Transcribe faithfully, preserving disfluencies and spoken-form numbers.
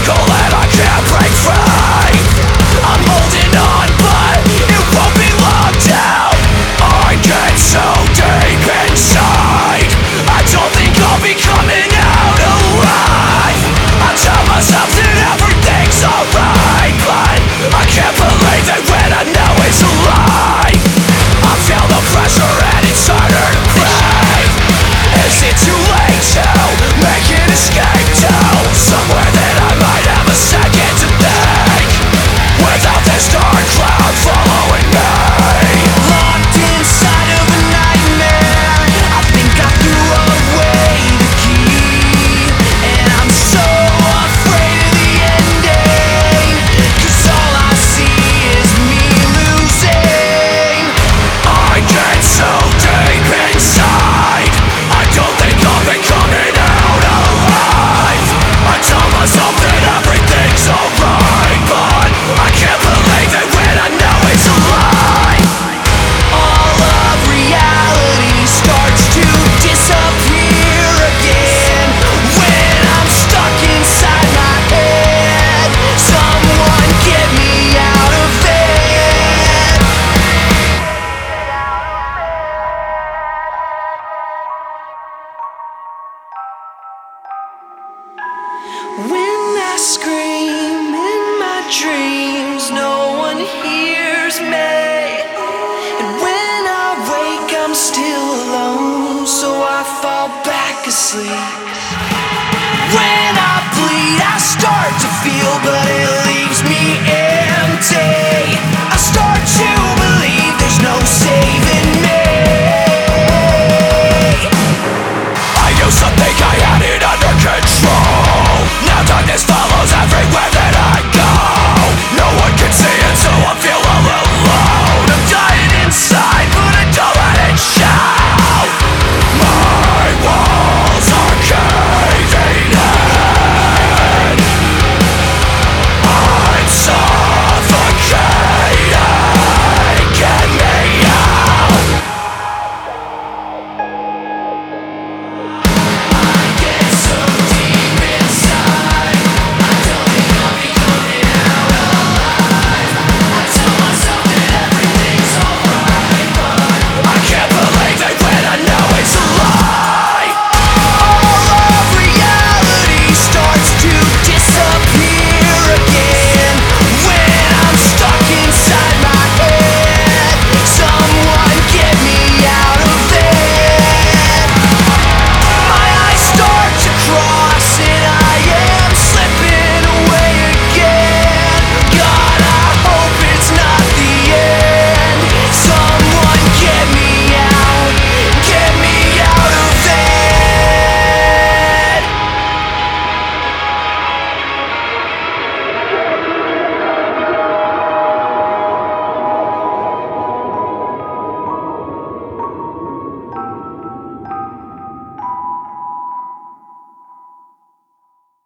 cycle and I can't break free. I'm holding on but it won't be long now. I get so deep inside, I don't think I'll be coming out alive. I tell myself that everything's alright, but I can't believe that when I know it's a lie. I feel the pressure and it's harder to breathe. Is it too late to make an escape to somewhere that I might have a second to think, without this dark cloud following me? Locked inside of a nightmare, I think I threw away the key, and I'm so afraid of the ending, 'cause all I see is me losing. I get so deep inside, I don't think I'll be coming out alive. I tell myself that everything's alright, but I can't believe it when I know it's a lie. All of reality starts to disappear again when I'm stuck inside my head. Someone get me out of it. When I scream in my dreams, no one hears me. And when I wake, I'm still alone, so I fall back asleep.